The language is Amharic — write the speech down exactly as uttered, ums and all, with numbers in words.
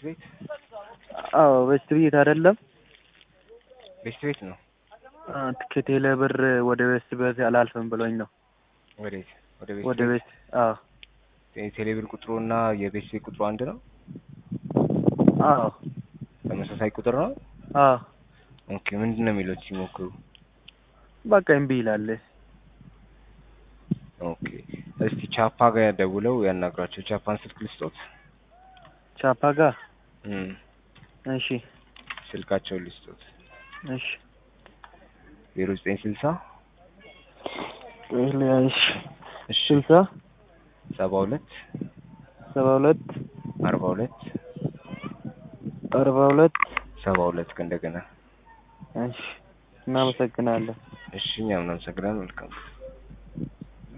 ቤት? አዎ ቤስት ቤት አይደለም። ቤስት ቤት ነው። ከቴሌ ብር ወደ ቤስት ቤት አላልፍም ብሎኝ ነው። ወዴት? ወደ ቤስት ወደ ቤት? ቤት አዎ። የቴሌ ብር ቁጥሩና የቤስት ቤት ቁጥሩ አንድ ነው? አዎ ተመሳሳይ ቁጥር ነው? አዎ። ኦኬ ምንድነው የሚሉት ሲሞክሩ? በቃ እምቢ ይላል። ኦኬ እስቲ ቻፓ ጋር ደውለው ያናግሯቸው። ቻፓን ስልክ ልስጦት? ቻፓ ጋር እም እሺ ስልካቸውን ልስጦት? እሺ ዜሮ ዘጠኝ ስልሳ እሺ እሺ ስልሳ ሰባ ሁለት ሰባ ሁለት አርባ ሁለት አርባ ሁለት ሰባ ሁለት እንደገና። እሺ እናመሰግናለን። እሺ እኛም እናመሰግናለን። መልካም